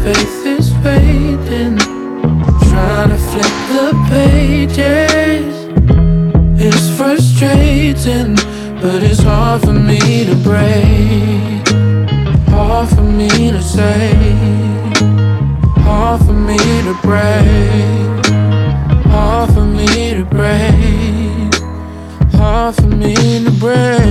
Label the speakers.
Speaker 1: faith is waiting, trying to flip the pages. It's frustrating, but it's hard for me to break, hard for me to say, hard for me to break, hard for me to break, hard for me to break.